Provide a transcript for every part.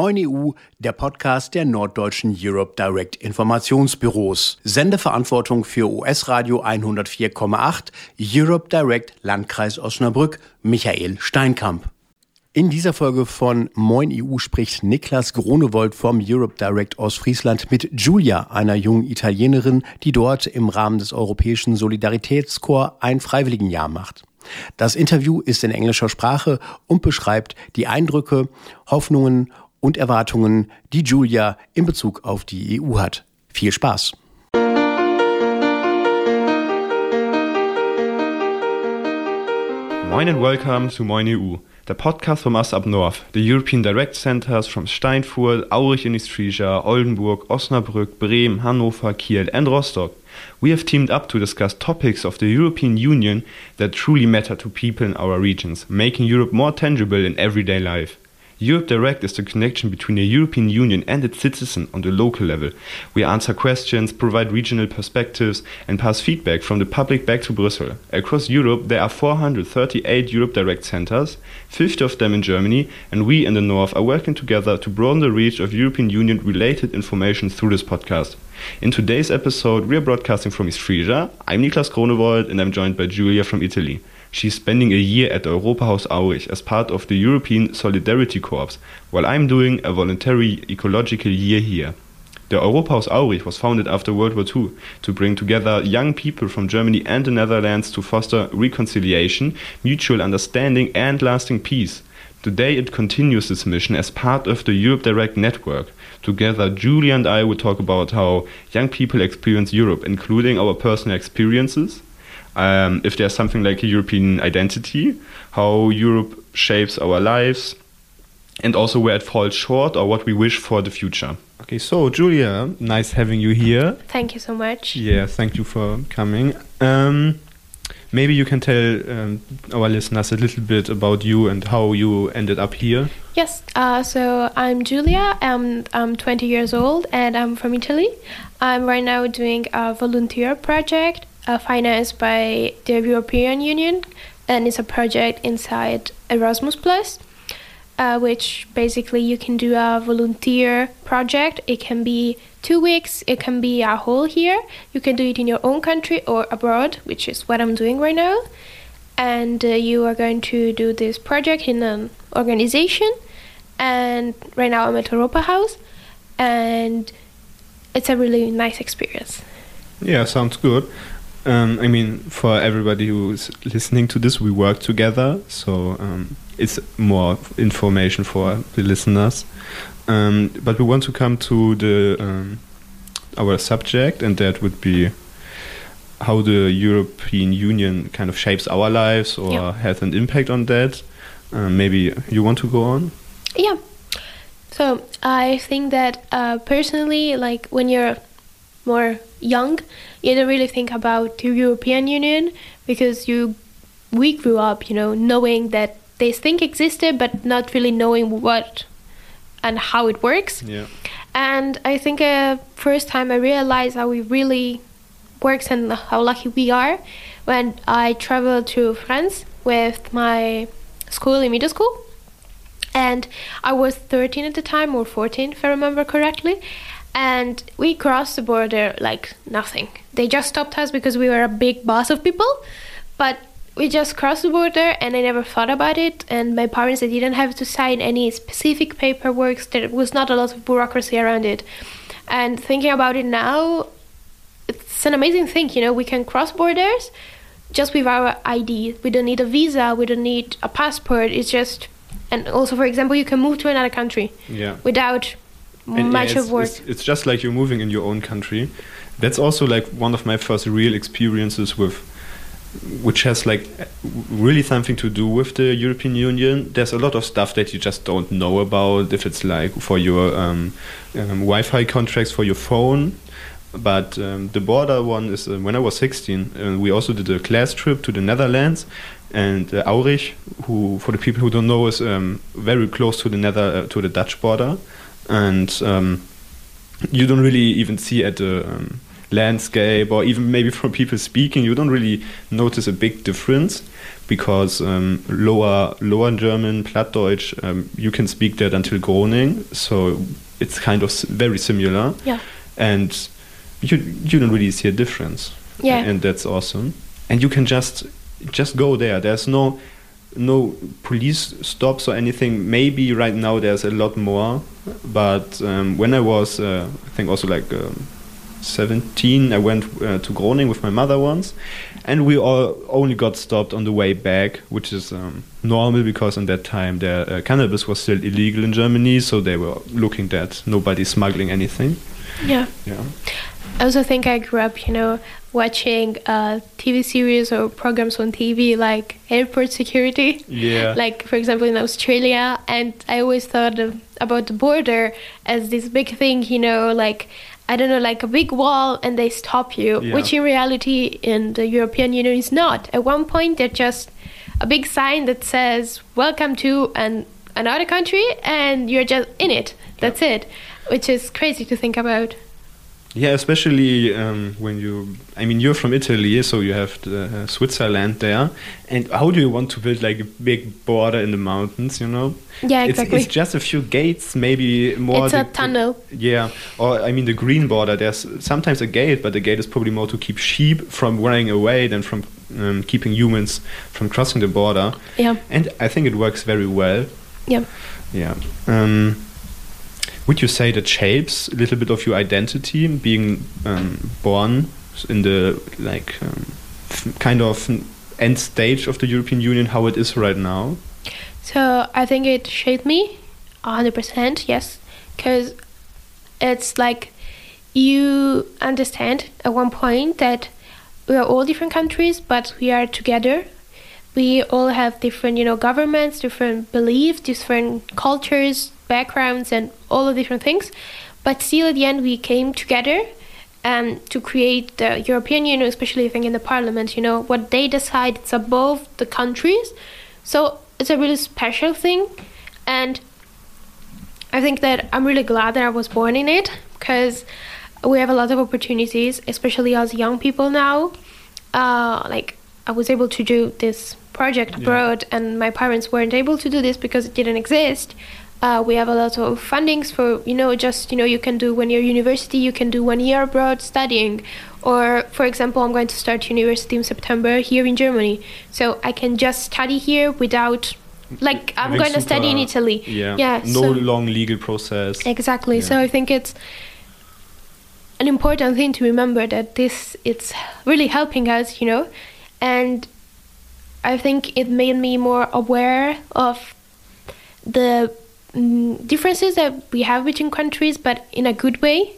Moin EU, der Podcast der norddeutschen Europe Direct Informationsbüros. Sendeverantwortung für US-Radio 104,8, Europe Direct Landkreis Osnabrück, Michael Steinkamp. In dieser Folge von Moin EU spricht Niklas Gronewold vom Europe Direct Ostfriesland mit Giulia, einer jungen Italienerin, die dort im Rahmen des Europäischen Solidaritätskorps ein Freiwilligenjahr macht. Das Interview ist in englischer Sprache und beschreibt die Eindrücke, Hoffnungen und Erwartungen, die Giulia in Bezug auf die EU hat. Viel Spaß! Moin and welcome to Moin EU, the podcast from us up north, the European Direct Centers from Steinfurt, Aurich in East Frisia, Oldenburg, Osnabrück, Bremen, Hannover, Kiel and Rostock. We have teamed up to discuss topics of the European Union that truly matter to people in our regions, making Europe more tangible in everyday life. Europe Direct is the connection between the European Union and its citizens on the local level. We answer questions, provide regional perspectives and pass feedback from the public back to Brussels. Across Europe there are 438 Europe Direct centers, 50 of them in Germany, and we in the north are working together to broaden the reach of European Union related information through this podcast. In today's episode we are broadcasting from East Frisia. I'm Niklas Gronewold and I'm joined by Giulia from Italy. She's spending a year at the Europahaus Aurich as part of the European Solidarity Corps, while I'm doing a voluntary ecological year here. The Europahaus Aurich was founded after World War II to bring together young people from Germany and the Netherlands to foster reconciliation, mutual understanding and lasting peace. Today it continues this mission as part of the Europe Direct network. Together, Giulia and I will talk about how young people experience Europe, including our personal experiences, if there's something like a European identity, how Europe shapes our lives, and also where it falls short or what we wish for the future. Okay, so Giulia, nice having you here. Thank you so much. Yeah, thank you for coming. Maybe you can tell our listeners a little bit about you and how you ended up here. Yes, so I'm Giulia, I'm 20 years old and I'm from Italy. I'm right now doing a volunteer project financed by the European Union, and it's a project inside Erasmus+, which basically you can do a volunteer project. It can be 2 weeks, it can be a whole year. You can do it in your own country or abroad, which is what I'm doing right now. And you are going to do this project in an organization. And right now I'm at Europahaus, and it's a really nice experience. Yeah, sounds good. I mean, for everybody who's listening to this, we work together, so it's more information for the listeners. But we want to come to the our subject, and that would be how the European Union kind of shapes our lives or has an impact on that. Maybe you want to go on? Yeah. So I think that personally, like when you're more young, you don't really think about the European Union because we grew up, knowing that this thing existed, but not really knowing what and how it works. Yeah. And I think first time I realized how it really works and how lucky we are when I traveled to France with my school in middle school. And I was 13 at the time, or 14 if I remember correctly. And we crossed the border like nothing. They just stopped us because we were a big bus of people. But we just crossed the border and I never thought about it. And my parents, they didn't have to sign any specific paperwork. There was not a lot of bureaucracy around it. And thinking about it now, it's an amazing thing. We can cross borders just with our ID. We don't need a visa. We don't need a passport. It's just... And also, for example, you can move to another country without... much of work. It's just like you're moving in your own country. That's also like one of my first real experiences which has like really something to do with the European Union. There's a lot of stuff that you just don't know about, if it's like for your Wi-Fi contracts for your phone. But the border one is when I was 16, we also did a class trip to the Netherlands, and Aurich, who for the people who don't know is very close to to the Dutch border. And you don't really even see at the landscape, or even maybe from people speaking, you don't really notice a big difference, because lower German, Plattdeutsch, you can speak that until Groningen, so it's kind of very similar. Yeah. And you don't really see a difference. Yeah. And that's awesome. And you can just go there. There's no police stops or anything. Maybe right now there's a lot more, but when I was I think also like 17, I went to Groningen with my mother once, and we all only got stopped on the way back, which is normal, because in that time the cannabis was still illegal in Germany, so they were looking that nobody smuggling anything. Yeah. Yeah. I also think I grew up, watching TV series or programs on TV like airport security. Yeah. Like, for example, in Australia. And I always thought about the border as this big thing, like, I don't know, like a big wall and they stop you, Yeah. which in reality in the European Union is not. At one point, they're just a big sign that says, welcome to another country, and you're just in it. That's it, which is crazy to think about. Yeah, especially when you're from Italy, so you have the, Switzerland there. And how do you want to build like a big border in the mountains, Yeah, exactly. It's just a few gates, maybe more. It's a tunnel. Yeah, or the green border, there's sometimes a gate, but the gate is probably more to keep sheep from running away than from keeping humans from crossing the border. Yeah. And I think it works very well. Yeah. Yeah. Would you say that shapes a little bit of your identity, being born in the kind of end stage of the European Union, how it is right now? So I think it shaped me 100%, yes, because it's like you understand at one point that we are all different countries, but we are together. We all have different, governments, different beliefs, different cultures, backgrounds, and all the different things. But still, at the end, we came together to create the European Union, especially I think in the Parliament. What they decide, it's above the countries. So it's a really special thing. And I think that I'm really glad that I was born in it, because we have a lot of opportunities, especially as young people now. I was able to do this project abroad, and my parents weren't able to do this because it didn't exist. We have a lot of fundings for, you can do when you're university, you can do 1 year abroad studying. Or, for example, I'm going to start university in September here in Germany. So I can just study here without, I'm going to study in Italy. Yeah, no long legal process. Exactly. Yeah. So I think it's an important thing to remember that it's really helping us, And I think it made me more aware of the differences that we have between countries, but in a good way.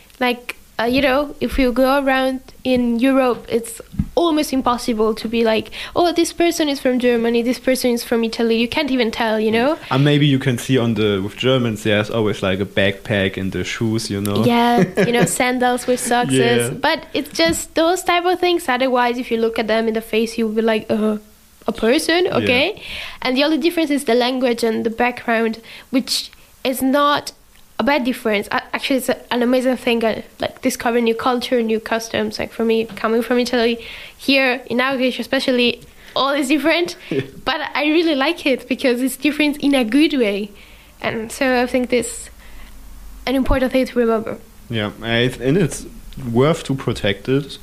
If you go around in Europe, it's almost impossible to be like, oh, this person is from Germany, this person is from Italy. You can't even tell, And maybe you can see with Germans, there's always like a backpack in the shoes, Yeah, sandals with socks. Yeah. But it's just those type of things. Otherwise, if you look at them in the face, you'll be like, a person, okay? Yeah. And the only difference is the language and the background, which is not a bad difference. Actually, it's an amazing thing, discovering new culture, new customs. Like for me, coming from Italy, here in English especially, all is different. But I really like it because it's different in a good way. And so I think this is an important thing to remember. Yeah, and it's worth to protect it.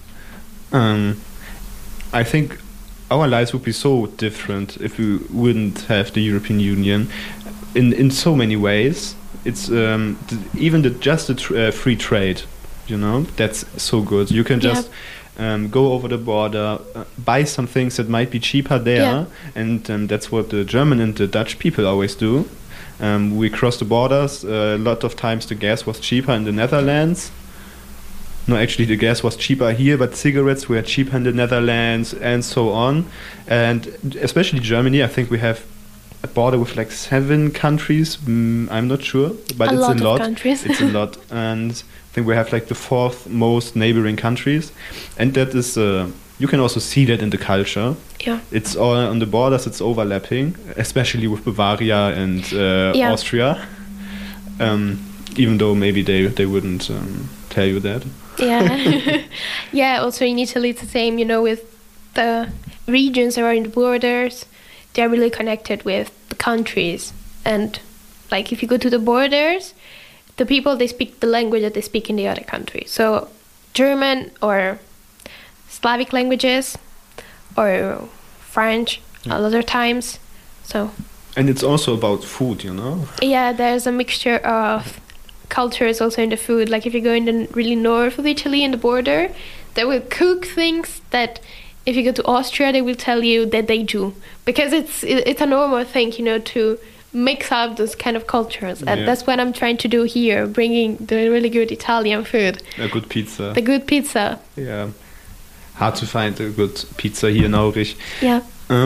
I think our lives would be so different if we wouldn't have the European Union in so many ways. It's even the free trade, that's so good. You can just go over the border, buy some things that might be cheaper there, and that's what the German and the Dutch people always do. We cross the borders. A lot of times the gas was cheaper in the Netherlands. No, actually the gas was cheaper here, but cigarettes were cheaper in the Netherlands and so on. And especially Germany, I think we have a border with 7 countries. I'm not sure, but it's a lot. Countries. It's a lot. And I think we have the 4th most neighboring countries. And that is, you can also see that in the culture. Yeah. It's all on the borders, it's overlapping, especially with Bavaria and Austria. Even though maybe they wouldn't tell you that. Yeah. Yeah, also in Italy it's the same, with the regions around the borders. They're really connected with the countries. And like if you go to the borders, the people, they speak the language that they speak in the other country. So German or Slavic languages or French a lot of times. So. And it's also about food, Yeah, there's a mixture of cultures also in the food. Like if you go in the really north of Italy in the border, they will cook things that if you go to Austria, they will tell you that they do. Because it's a normal thing, to mix up those kind of cultures. And that's what I'm trying to do here, bringing the really good Italian food. A good pizza. The good pizza. Yeah. Hard to find a good pizza here in Aurich. Yeah.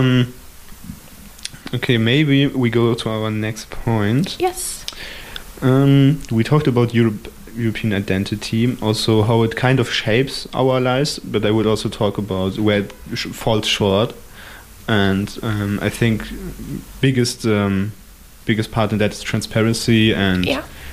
Okay, maybe we go to our next point. Yes. We talked about European identity, also how it kind of shapes our lives, but I would also talk about where it falls short. And I think biggest part in that is transparency and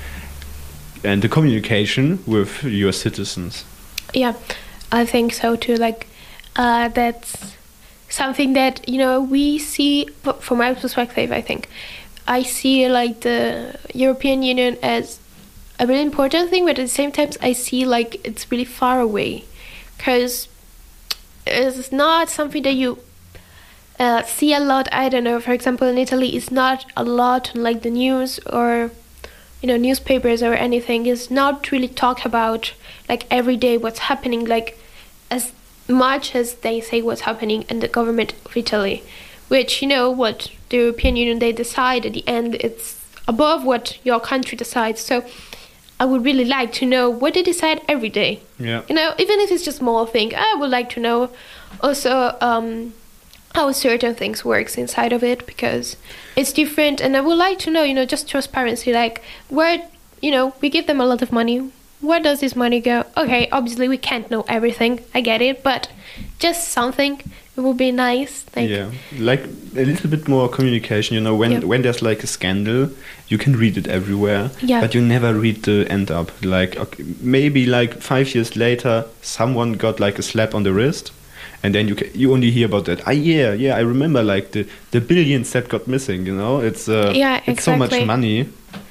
the communication with your citizens. Yeah, I think so too. Like that's something that we see from my perspective. I think I see like the European Union as a really important thing, but at the same time I see like it's really far away, because it's not something that you see a lot. I don't know, for example, in Italy it's not a lot on like the news or newspapers or anything. It's not really talked about like every day what's happening, like as much as they say what's happening in the government of Italy, which what the European Union, they decide at the end, it's above what your country decides. So I would really like to know what they decide every day. Yeah. Even if it's just small thing, I would like to know also how certain things works inside of it, because it's different. And I would like to know, just transparency, like where, we give them a lot of money. Where does this money go? Okay, obviously we can't know everything. I get it, but just something, it would be nice. Like a little bit more communication. When there's like a scandal, you can read it everywhere, but you never read the end up. Like maybe like 5 years later, someone got like a slap on the wrist, and then you only hear about that. I remember like the billions that got missing. It's it's so much money,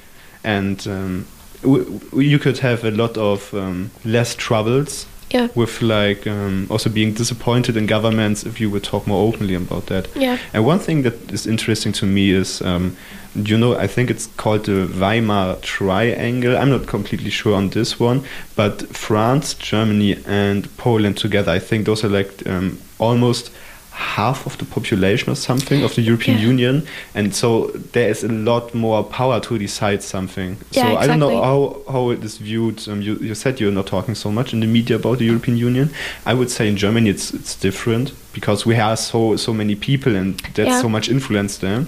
and you could have a lot of less troubles with like also being disappointed in governments if you would talk more openly about that. And one thing that is interesting to me is I think it's called the Weimar Triangle. I'm not completely sure on this one, but France, Germany and Poland together, I think those are like almost half of the population or something of the European Union, and so there is a lot more power to decide something. So I don't know how it is viewed. You said you're not talking so much in the media about the European Union. I would say in Germany it's different, because we have so many people and there's so much influence there.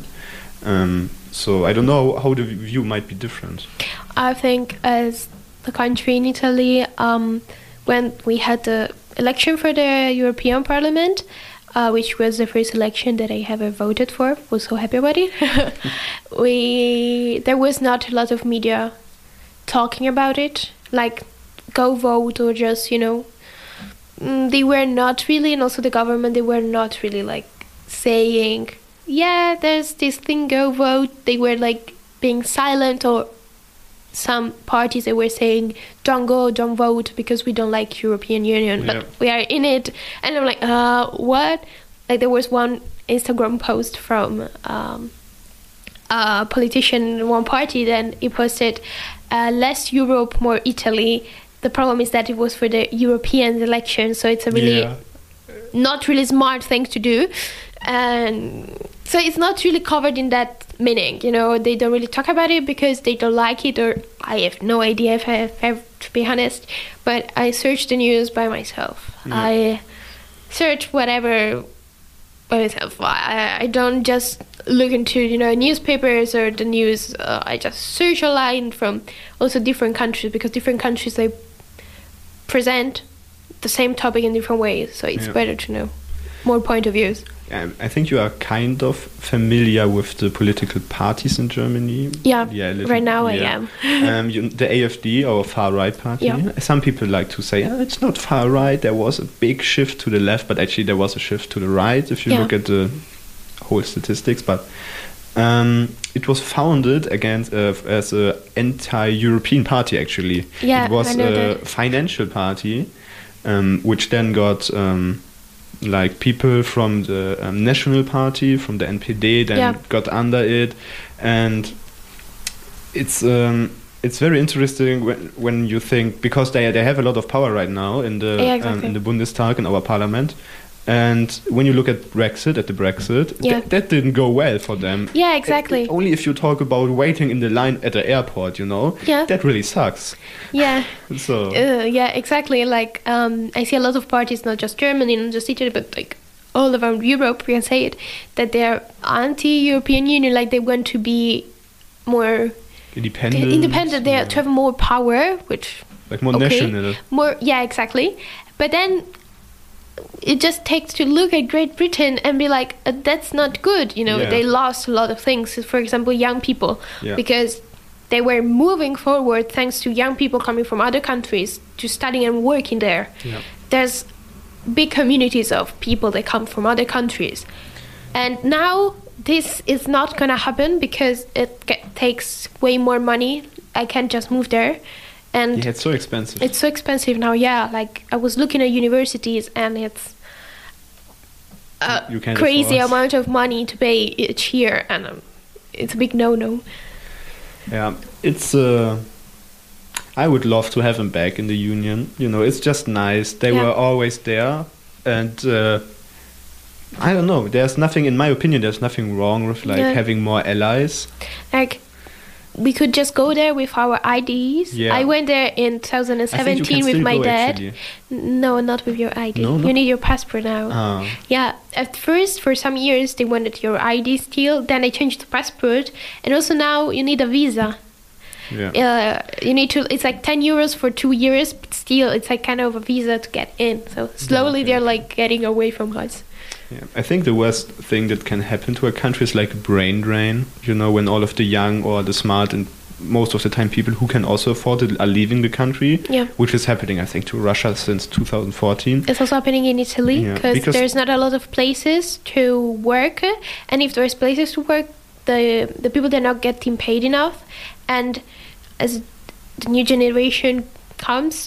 So I don't know how the view might be different. I think as the country in Italy, when we had the election for the European Parliament, which was the first election that I ever voted for. Was so happy about it. There was not a lot of media talking about it, like go vote or just, they were not really, and also the government, they were not really like saying, there's this thing, go vote. They were like being silent, or some parties that were saying, don't go, don't vote, because we don't like European Union, but we are in it. And I'm like, what? Like there was one Instagram post from a politician in one party, then he posted, less Europe, more Italy. The problem is that it was for the European election, so it's a really not really smart thing to do. And so it's not really covered in that meaning, they don't really talk about it because they don't like it, or I have no idea if I have to be honest. But I search the news by myself. I search whatever by myself. I don't just look into newspapers or the news. I just search online from also different countries, because different countries, they present the same topic in different ways, so it's better to know more point of views. I think you are kind of familiar with the political parties in Germany. Yeah, right now I am. The AfD, or far-right party. Yeah. Some people like to say, it's not far-right, there was a big shift to the left, but actually there was a shift to the right if you look at the whole statistics. But it was founded as an anti-European party, actually. Yeah, it was I know a that. financial party, which then got like people from the National Party, from the NPD, then got under it, and it's very interesting when you think, because they have a lot of power right now in the in the Bundestag, in our parliament. And when you look at Brexit, that didn't go well for them. Yeah, exactly. Only if you talk about waiting in the line at the airport, that really sucks. Yeah. So. Yeah, exactly. Like, I see a lot of parties, not just Germany, not just Italy, but like all around Europe, we can say it, that they're anti-European Union, like they want to be more independent. They have more power, which like more national. Yeah, exactly. But then it just takes to look at Great Britain and be like, that's not good. They lost a lot of things. For example, young people, because they were moving forward thanks to young people coming from other countries to studying and working there. Yeah. There's big communities of people that come from other countries. And now this is not going to happen because it takes way more money. I can't just move there. And it's so expensive. It's so expensive now, like I was looking at universities and it's a crazy amount of money to pay each year, and it's a big no-no. Yeah, it's I would love to have them back in the union. It's just nice. They were always there, and I don't know, there's nothing, in my opinion, there's nothing wrong with having more allies. Like, we could just go there with our IDs. Yeah. I went there in 2017 with my dad. Actually. No, not with your ID. No? You need your passport now. Oh. Yeah. At first, for some years, they wanted your ID still. Then they changed the passport. And also now you need a visa. Yeah. You need to. It's like 10 euros for 2 years, but still, it's like kind of a visa to get in. So slowly they're like getting away from us. Yeah. I think the worst thing that can happen to a country is like a brain drain. When all of the young or the smart, and most of the time people who can also afford it, are leaving the country. Yeah. Which is happening, I think, to Russia since 2014. It's also happening in Italy because there's not a lot of places to work, and if there's places to work, the people, they're not getting paid enough. And as the new generation comes,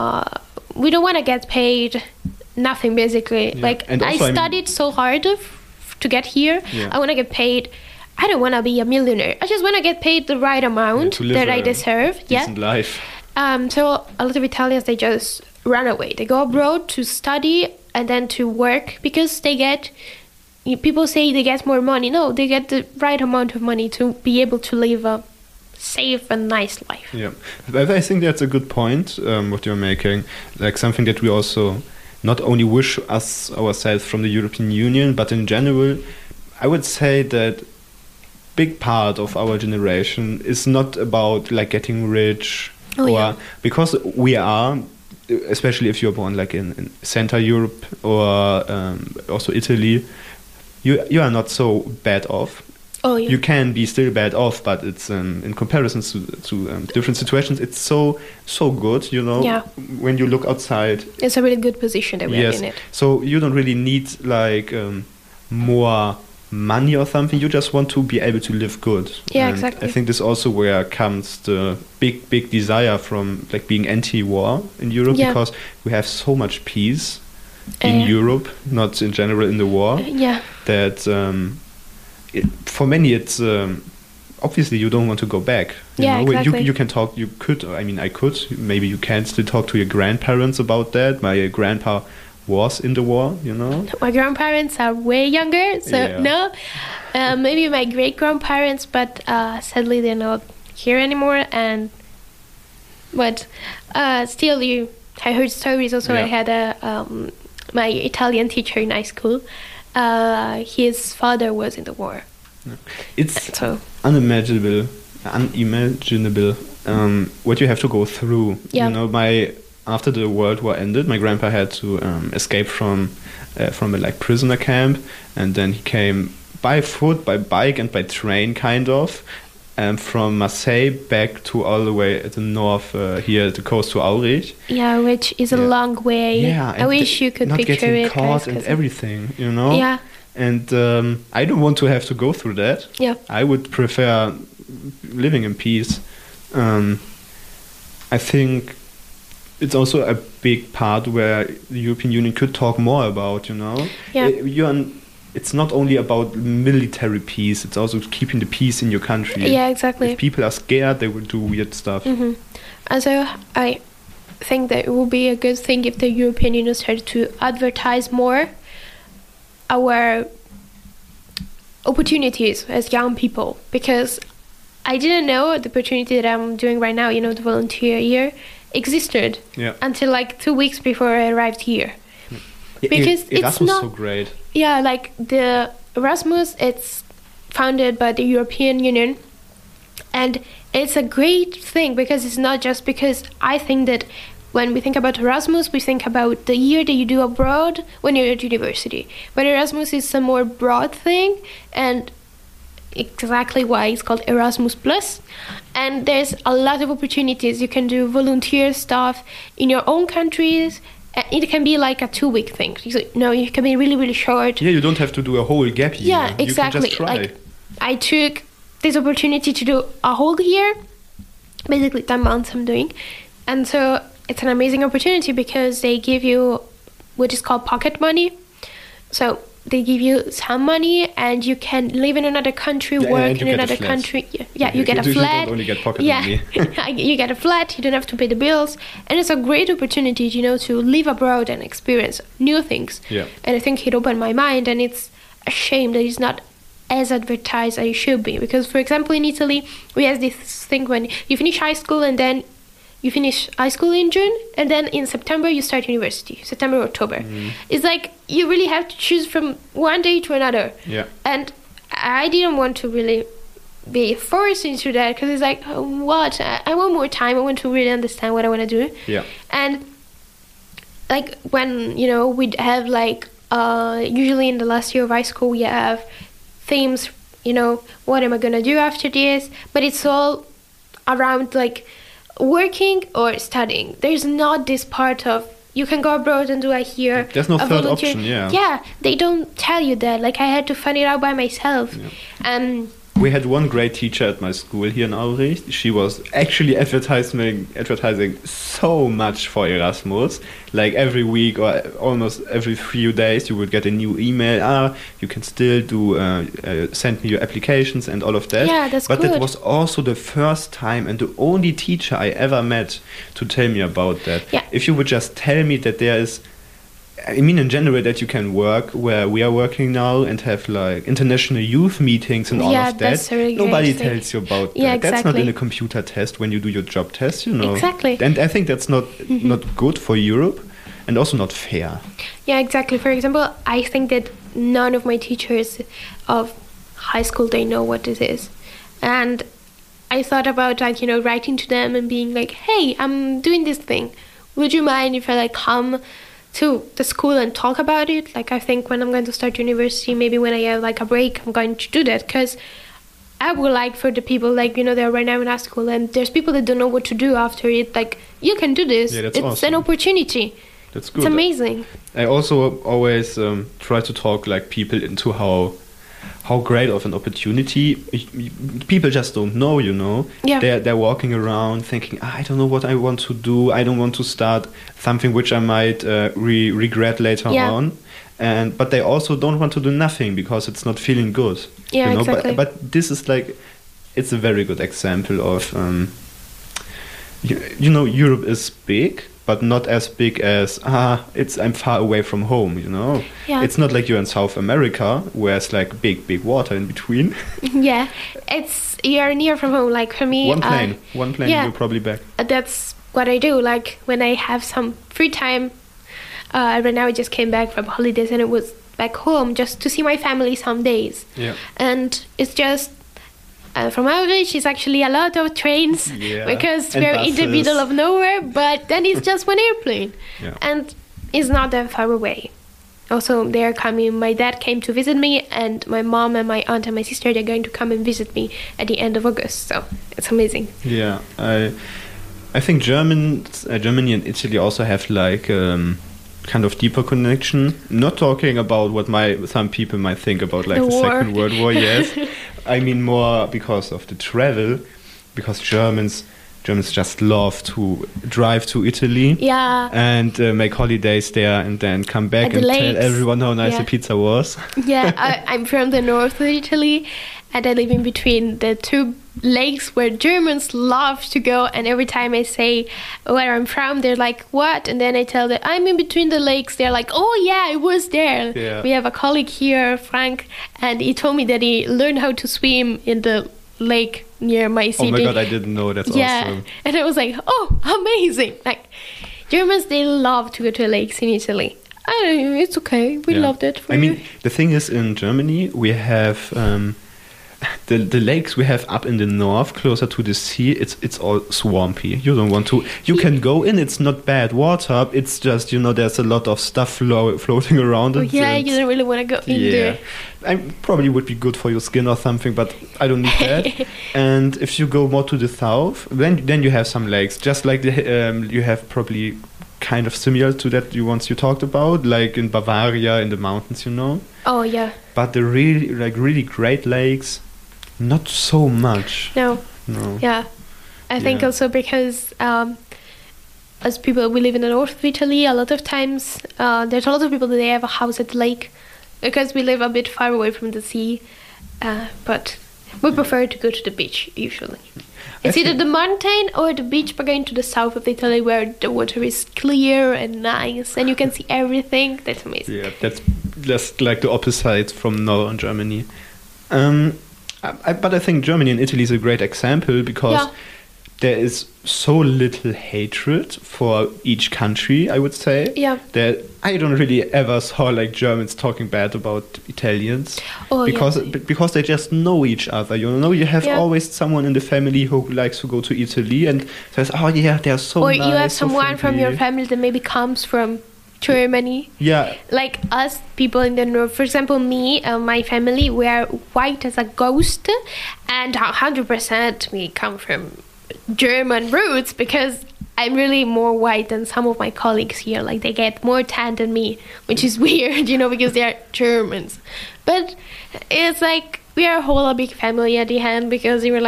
we don't want to get paid nothing, basically. Yeah. Like, I studied so hard to get here. Yeah. I want to get paid. I don't want to be a millionaire. I just want to get paid the right amount that I deserve. Decent life. So a lot of Italians, they just run away. They go abroad to study and then to work because they get. People say they get more money. No, they get the right amount of money to be able to live a safe and nice life. Yeah, I think that's a good point. What you're making, like something that we also not only wish ourselves from the European Union, but in general, I would say that big part of our generation is not about like getting rich, because we are, especially if you're born like in Central Europe or also Italy, you are not so bad off. Oh, yeah. You can be still bad off, but it's in comparison to different situations, it's so good, Yeah. When you look outside. It's a really good position that we are in it. So you don't really need like more money or something. You just want to be able to live good. Yeah, and exactly. I think this also where comes the big desire from like being anti-war in Europe, because we have so much peace in Europe, not in general in the war. That for many, it's obviously you don't want to go back. Exactly. You can talk. You could. I mean, I could. Maybe you can still talk to your grandparents about that. My grandpa was in the war. My grandparents are way younger, so no. Maybe my great grandparents, but sadly they're not here anymore. But still, I heard stories. Also, I had my Italian teacher in high school. His father was in the war. It's unimaginable what you have to go through. Yeah. After the World War ended, my grandpa had to escape from from a like prisoner camp, and then he came by foot, by bike, and by train, kind of. From Marseille back to all the way at the north here at the coast to Aurich. Yeah, which is a long way. Yeah, I wish you could picture it. Not getting caught and everything, you know? Yeah. And I don't want to have to go through that. Yeah. I would prefer living in peace. I think it's also a big part where the European Union could talk more about, you know? Yeah. It's not only about military peace, it's also keeping the peace in your country. Yeah, exactly. If people are scared, they will do weird stuff. Mm-hmm. Also, I think that it would be a good thing if the European Union started to advertise more our opportunities as young people, because I didn't know the opportunity that I'm doing right now, you know, the volunteer year, existed until like 2 weeks before I arrived here. Because Erasmus it's not so great. Yeah, like the Erasmus, it's founded by the European Union, and it's a great thing because it's not just because I think that when we think about Erasmus, we think about the year that you do abroad when you're at university. But Erasmus is a more broad thing, and exactly why it's called Erasmus Plus. And there's a lot of opportunities. You can do volunteer stuff in your own countries. It can be like a 2-week thing. No, it can be really, really short. Yeah, you don't have to do a whole gap year. Yeah, exactly. You can just try. Like, I took this opportunity to do a whole year, basically 10 months I'm doing. And so it's an amazing opportunity because they give you what is called pocket money. So they give you some money and you can live in another country, work in another country. Yeah, you get a flat. You don't only get pocket money. You get a flat, you don't have to pay the bills. And it's a great opportunity, you know, to live abroad and experience new things. Yeah. And I think it opened my mind, and it's a shame that it's not as advertised as it should be. Because, for example, in Italy, we have this thing when you finish high school and then you finish high school in June, and then in September you start university, September, October. It's like you really have to choose from one day to another. Yeah. And I didn't want to really be forced into that because it's like, what? I want more time. I want to really understand what I want to do. Yeah. And like when, you know, we'd have like, usually in the last year of high school, we have themes, you know, what am I going to do after this? But it's all around like working or studying. There's not this part of you can go abroad and do it here. There's no third option. Yeah, they don't tell you that. Like I had to find it out by myself. We had one great teacher at my school here in Aurich. She was actually advertising so much for Erasmus. Like every week or almost every few days, you would get a new email. You can still do send me your applications and all of that. Yeah, that's good. But that was also the first time and the only teacher I ever met to tell me about that. Yeah. If you would just tell me that there is, I mean, in general, that you can work where we are working now and have like international youth meetings and all of that. That's a really Nobody great tells you about Yeah, that. exactly. That's not in a computer test when you do your job test, you know. Exactly. And I think that's not good for Europe and also not fair. Yeah, exactly. For example, I think that none of my teachers of high school, they know what this is. And I thought about like, you know, writing to them and being like, hey, I'm doing this thing. Would you mind if I like come to the school and talk about it? Like I think when I'm going to start university, maybe when I have like a break, I'm going to do that because I would like for the people like, you know, they're right now in high school and there's people that don't know what to do after it. Like you can do this. Yeah, that's it's awesome. an opportunity. That's good. It's amazing. I also always try to talk like people into how great of an opportunity. People just don't know, you know. Yeah. They're walking around thinking, I don't know what I want to do. I don't want to start something which I might regret later on. But they also don't want to do nothing because it's not feeling good. Yeah, you know? exactly. But this is like, it's a very good example of, you know, Europe is big, but not as big as I'm far away from home, you know. Yeah. It's not like you're in South America where it's like big water in between. Yeah, you're near from home. Like for me, one plane, you're probably back. That's what I do. Like when I have some free time. Right now I just came back from holidays and it was back home just to see my family some days. Yeah. And it's just. From Aurich, it's actually a lot of trains because we're in the middle of nowhere, but then it's just one airplane. Yeah. And it's not that far away. also they're coming. My dad came to visit me, and my mom and my aunt and my sister, they're going to come and visit me at the end of August. So it's amazing. Yeah, I think Germany and Italy also have like kind of deeper connection. Not talking about what some people might think about like the Second World War. Yes, I mean more because of the travel, because Germans just love to drive to Italy, and make holidays there, and then come back and tell everyone how nice the pizza was. Yeah, I'm from the north of Italy, and I live in between the two lakes where Germans love to go. And every time I say where I'm from, they're like, what? And then I tell them I'm in between the lakes. They're like, oh yeah, I was there. Yeah. We have a colleague here, Frank, and he told me that he learned how to swim in the lake near my city. Oh my god, I didn't know. That's awesome. And I was like, oh, amazing. Like, Germans, they love to go to lakes in Italy. It's okay. We loved it. I mean, the thing is, in Germany, we have the lakes we have up in the north, closer to the sea. It's all swampy. You don't want to. You can go in. It's not bad water. It's just, there's a lot of stuff floating around. Oh, yeah, you don't really want to go in there. I probably would be good for your skin or something, but I don't need that. And if you go more to the south, then you have some lakes, just like you have probably kind of similar to that you talked about, like in Bavaria, in the mountains, Oh yeah. But the really great lakes, not so much. No. Yeah. I think also because as people, we live in the north of Italy, a lot of times there's a lot of people that they have a house at the lake, because we live a bit far away from the sea, but we prefer to go to the beach usually. It's either the mountain or the beach, but going to the south of Italy where the water is clear and nice and you can see everything. That's amazing. Yeah, that's just like the opposite from northern Germany. But I think Germany and Italy is a great example because there is so little hatred for each country, I would say. Yeah. That I don't really ever saw like Germans talking bad about Italians. Because they just know each other. You have always someone in the family who likes to go to Italy and says, oh yeah, they're so nice. Or you have someone from your family that maybe comes from Germany. Yeah. Like us people in the north, for example, me and my family, we are white as a ghost, and 100% we come from German roots, because I'm really more white than some of my colleagues here. Like, they get more tan than me, which is weird, because they are Germans. But it's like we are a big family at the end, because we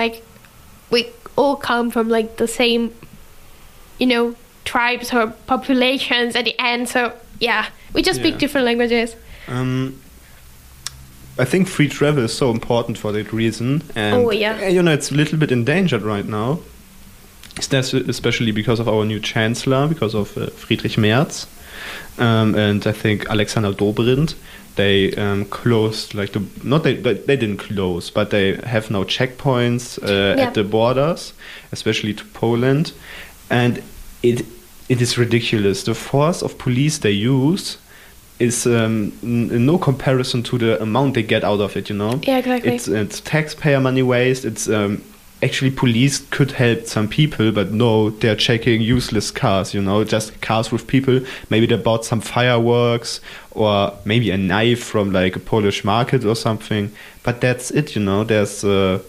all come from like the same, tribes or populations at the end. So yeah, we just speak different languages. I think free travel is so important for that reason, and it's a little bit endangered right now, especially because of our new chancellor, because of Friedrich Merz, and I think Alexander Dobrindt. They closed they didn't close, but they have now checkpoints at the borders, especially to Poland, and it is ridiculous. The force of police they use is no comparison to the amount they get out of it, Yeah, exactly. It's taxpayer money waste. It's actually police could help some people, but no, they're checking useless cars, just cars with people. Maybe they bought some fireworks or maybe a knife from like a Polish market or something. But that's it, there's...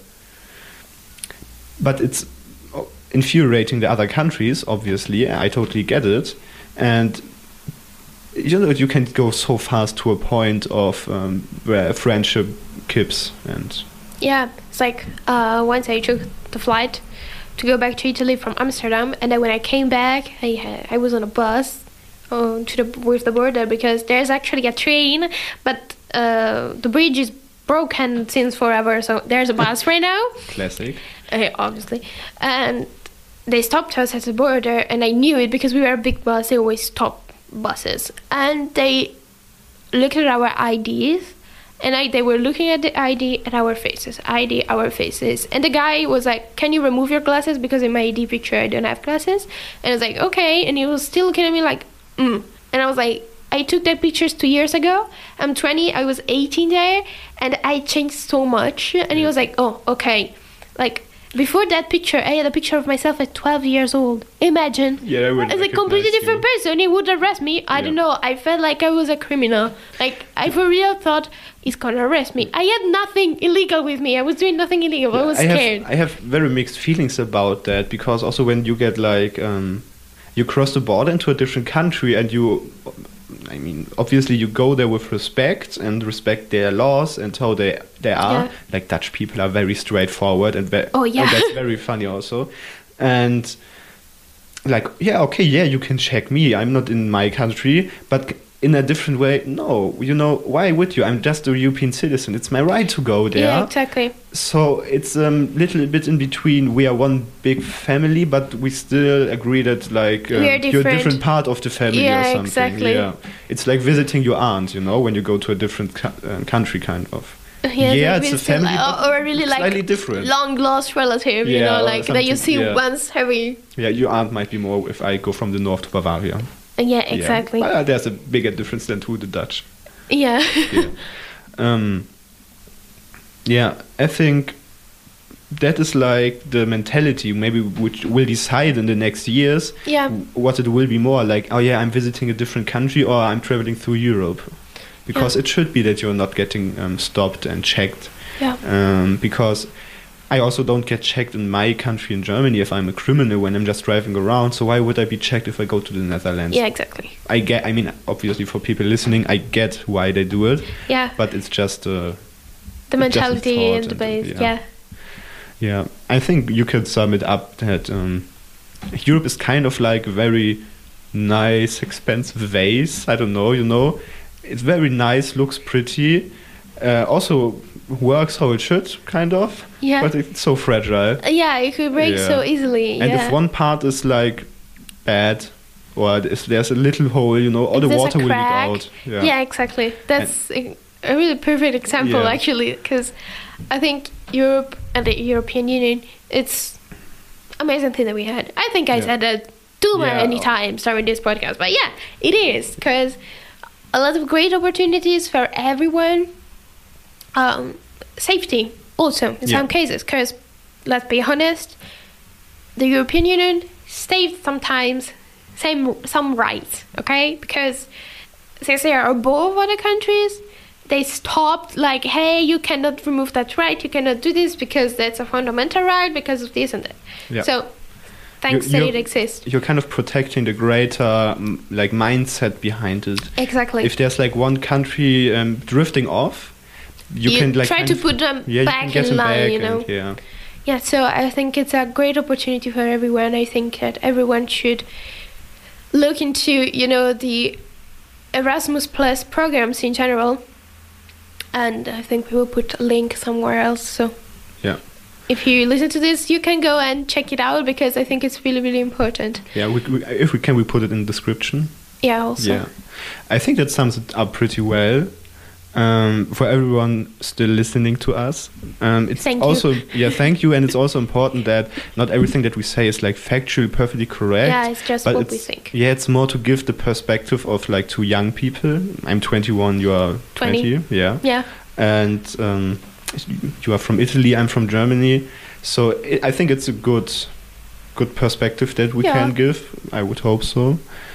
But it's infuriating the other countries, obviously. I totally get it. And you can go so fast to a point of where friendship keeps. And it's like once I took the flight to go back to Italy from Amsterdam, and then when I came back, I was on a bus with the border, because there's actually a train, but the bridge is broken since forever, so there's a bus right now. Classic. Obviously. And they stopped us at the border, and I knew it because we were a big bus. They always stop buses, and they looked at our IDs, and they were looking at the ID at our faces, and the guy was like, can you remove your glasses, because in my ID picture I don't have glasses. And I was like, okay. And he was still looking at me like, And I was like, I took that pictures 2 years ago. I'm 20, I was 18 there, and I changed so much. And he was like, oh, okay. Like, before that picture, I had a picture of myself at 12 years old. Imagine. Yeah, I would as a completely different person. He would arrest me. I don't know. I felt like I was a criminal. Like, I for real thought, he's gonna arrest me. I had nothing illegal with me. I was doing nothing illegal. I was scared. I have very mixed feelings about that, because also when you get like, you cross the border into a different country and obviously you go there with respect and respect their laws and how they are. Yeah. Like Dutch people are very straightforward and that's very funny also. And like, you can check me. I'm not in my country, but in a different way. No, why would you? I'm just a European citizen. It's my right to go there. Yeah, exactly. So it's a little bit in between. We are one big family, but we still agree that like you're a different part of the family or something. Exactly. Yeah, it's like visiting your aunt, when you go to a different country, kind of. It's a family, or a really slightly different, long lost relative. That you see once every. Yeah, your aunt might be more if I go from the north to Bavaria. Yeah, exactly. Yeah. But there's a bigger difference than to the Dutch. Yeah. I think that is like the mentality maybe which will decide in the next years what it will be more like. I'm visiting a different country or I'm traveling through Europe, because it should be that you're not getting stopped and checked. Because I also don't get checked in my country, in Germany, if I'm a criminal when I'm just driving around. So why would I be checked if I go to the Netherlands? Yeah, exactly. Obviously for people listening, I get why they do it. Yeah. But it's just the mentality and the base. Yeah. I think you could sum it up that Europe is kind of like a very nice, expensive vase. I don't know, It's very nice, looks pretty. Also works how it should, kind of. Yeah. But it's so fragile. Yeah, it could break so easily. And if one part is like bad, or if there's a little hole, all the water will leak out. Yeah, exactly. That's a really perfect example, actually, because I think Europe and the European Union, it's amazing thing that we had. I think I said that too many times during this podcast, but it is, because a lot of great opportunities for everyone. Safety also in some cases, because let's be honest, the European Union saved sometimes some rights, okay? Because since they are above other countries, they stopped like, hey, you cannot remove that right, you cannot do this because that's a fundamental right because of this and that. Yeah. So thanks that it exists. You're kind of protecting the greater like mindset behind it. Exactly. If there's like one country drifting off, you can like try to put them back in line, Yeah, so I think it's a great opportunity for everyone. I think that everyone should look into, the Erasmus Plus programs in general. And I think we will put a link somewhere else. So if you listen to this, you can go and check it out, because I think it's really, really important. Yeah, if we can, we put it in the description. Yeah, also. Yeah, I think that sums it up pretty well. For everyone still listening to us, it's thank also you. Thank you. And it's also important that not everything that we say is like factually perfectly correct. Yeah, it's just what we think. Yeah, it's more to give the perspective of like two young people. I'm 21, you are 20. Yeah. And you are from Italy, I'm from Germany. So I think it's a good perspective that we can give. I would hope so.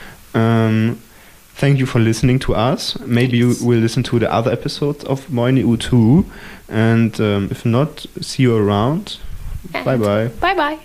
Thank you for listening to us. Maybe you will listen to the other episodes of Moin EU too. And if not, see you around. Bye-bye. Bye-bye.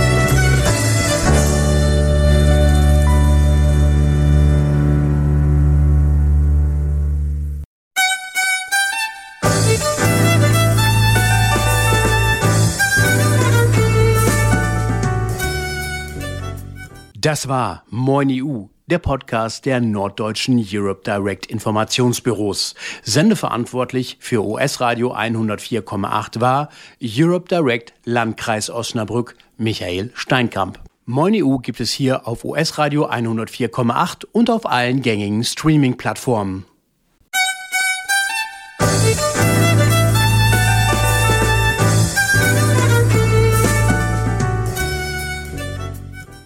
Das war Moin EU, der Podcast der norddeutschen Europe Direct Informationsbüros. Sendeverantwortlich für OS Radio 104,8 war Europe Direct Landkreis Osnabrück Michael Steinkamp. Moin EU gibt es hier auf OS Radio 104,8 und auf allen gängigen Streaming-Plattformen.